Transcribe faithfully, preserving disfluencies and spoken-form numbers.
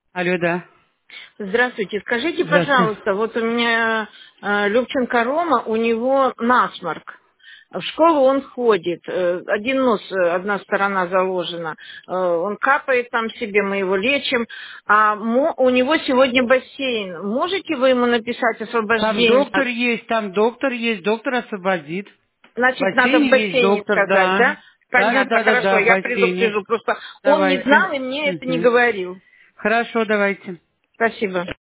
Алло, да. Здравствуйте. Скажите, Здравствуйте. пожалуйста, вот у меня э, Любченко Рома, у него насморк. В школу он ходит, э, один нос, э, одна сторона заложена, Э, он капает там себе, мы его лечим, а мо- у него сегодня бассейн. Можете вы ему написать Там освобождение? доктор есть, там доктор есть, доктор освободит. В Значит, надо в бассейне есть бассейне доктор, сказать, да. да? Да, да, Понятно, да, да, хорошо, да, в я бассейне. предупрежу. Просто он не Давайте. знал и мне это не Мгм. говорил. Хорошо, давайте. Спасибо.